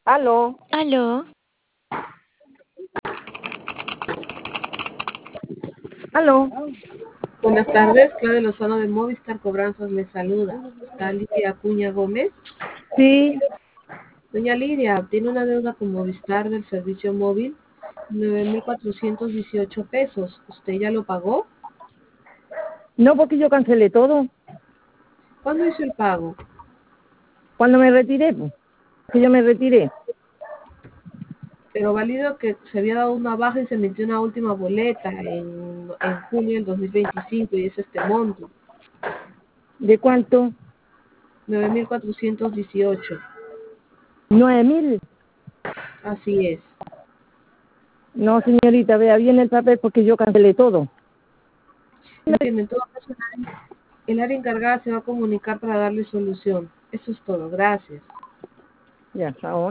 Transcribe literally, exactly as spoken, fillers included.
Aló, Aló, aló. Buenas tardes, Claudia Lozano de Movistar Cobranzas les saluda. ¿Está Lidia Acuña Gómez? Sí, Doña Lidia, tiene una deuda con Movistar del servicio móvil, nueve mil cuatrocientos dieciocho pesos. ¿Usted ya lo pagó? no porque yo cancelé todo. ¿Cuándo hizo el pago? Cuando me retiré, pues, que yo me retiré. Pero válido que se había dado una baja y se emitió una última boleta en, en junio del dos mil veinticinco y es este monto, ¿De cuánto? nueve mil cuatrocientos dieciocho. Nueve mil. Así es. No, señorita, vea bien el papel porque yo cancelé todo. Entiendo, en todo caso, el área el área encargada se va a comunicar para darle solución. Eso es todo. Gracias. Ya, ahora.